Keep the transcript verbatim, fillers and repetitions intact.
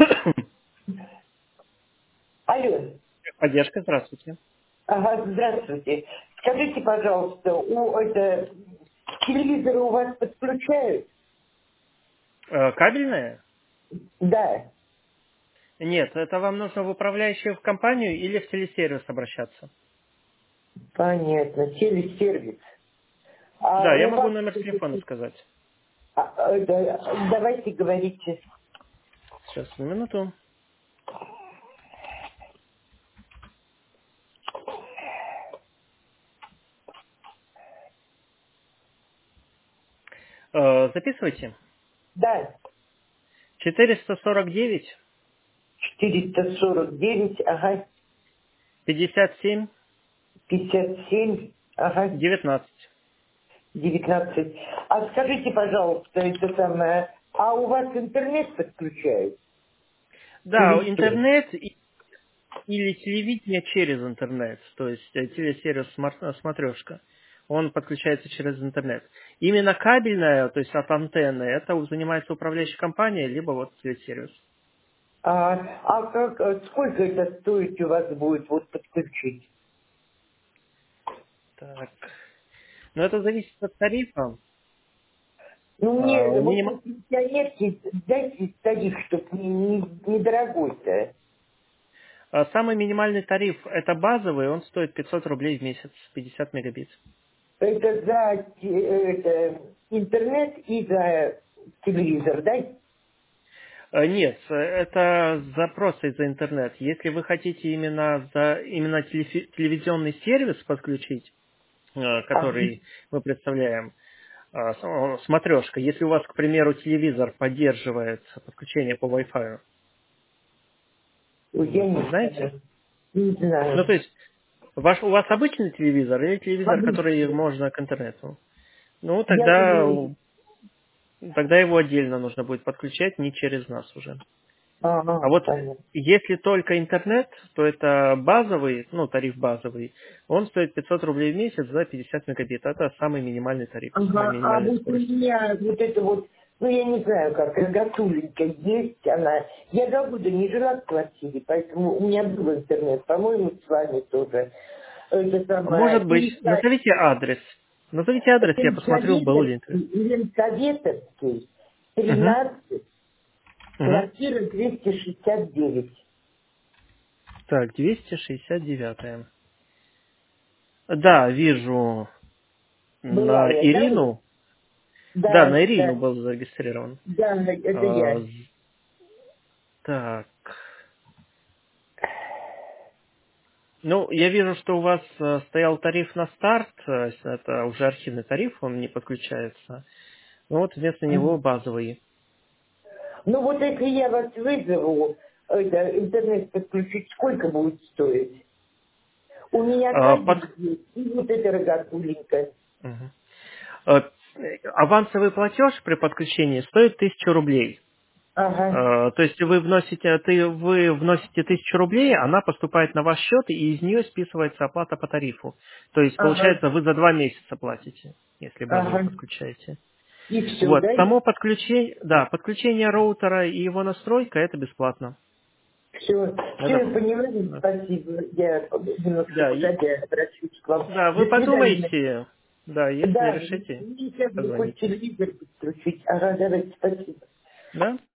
Алло. Поддержка, здравствуйте. Ага, здравствуйте. Скажите, пожалуйста, у это телевизора у вас подключают? Э, Кабельная? Да, Нет, это вам нужно в управляющую в компанию или в телесервис обращаться. понятно. Телесервис. А Да, я у могу вас номер телефона сказать. а, это, давайте говорите. Сейчас, на минуту. Э, Записывайте. Да, четыреста сорок девять четыреста сорок девять, ага, пятьдесят семь пятьдесят семь, ага, девятнадцать. девятнадцать. А скажите, пожалуйста, это самое, а у вас интернет подключают? Да, Или что? интернет и- или телевидение через интернет, то есть э, телесервис смотрешка. Он подключается через интернет. Именно кабельная, то есть от антенны, это занимается управляющая компания, либо вот телесервис. А, а как, э, сколько это стоить у вас будет вот подключить? Так. Но это зависит от тарифа. Ну, А, мне вот миним- на пенсионерке дайте тариф, чтобы не, не, недорогой-то. а, Самый минимальный тариф это базовый, он стоит пятьсот рублей в месяц, пятьдесят мегабит. Это за те- это, интернет и за телевизор, да? А, Нет, э, это запросы за интернет. Если вы хотите именно за именно телеви- телевизионный сервис подключить, э, А, который мы представляем, а, с- смотрешка, если у вас, к примеру, телевизор поддерживает подключение по Wi-Fi, ой, я вот не не знаете? знаю. Не Ну, то знаю. есть, ваш, у вас обычный телевизор или телевизор, который Обычно. можно к интернету? Ну, Я тогда, говорю, тогда его отдельно нужно будет подключать, не через нас уже. А ага, вот понятно. если только интернет, то это базовый, ну, тариф базовый, он стоит пятьсот рублей в месяц за пятьдесят мегабит. Это самый минимальный тариф, самая Ага, а минимальная вот у скорость. меня вот это вот, ну я не знаю, как рогатуленька есть она. Я два года не жила в квартире, поэтому у меня был интернет, по-моему, с вами тоже. Это самое, Может быть, Ильича- назовите адрес. Назовите адрес, я посмотрю, был ли интернет. Ленсоветовский, Ленсоветовский, Угу. тринадцать, Угу. квартира двести шестьдесят девять. Так, двести шестьдесят девять. Да, вижу Была на я, да? Ирину. Да, Да, на Ирину да, был зарегистрирован. да, это А, я. з- так. Ну, я вижу, что у вас э, стоял тариф на старт, э, это уже архивный тариф, он не подключается. Ну вот вместо него базовый. Ну вот если я вас вызову, это, интернет подключить, сколько будет стоить? У меня А, под- кабель есть, и вот эта рогатуленька. Мгм. Э, Авансовый платеж при подключении стоит тысячу рублей. Ага, Э, То есть вы вносите, ты, вы вносите тысячу рублей, она поступает на ваш счет, и из нее списывается оплата по тарифу. То есть, ага, получается, вы за два месяца платите, если базовый ага. подключаете. И все, Вот, да? само подключение, да, подключение роутера и его настройка это бесплатно. Все, все, Это, я понимаю, да, спасибо. Я немножко да, и- погодя обращусь к вам. да, вы До свидания. подумайте, да, если Да, решите, мне сейчас бы хоть позвоните. телевизор подключить. Ага, давайте, спасибо. Да?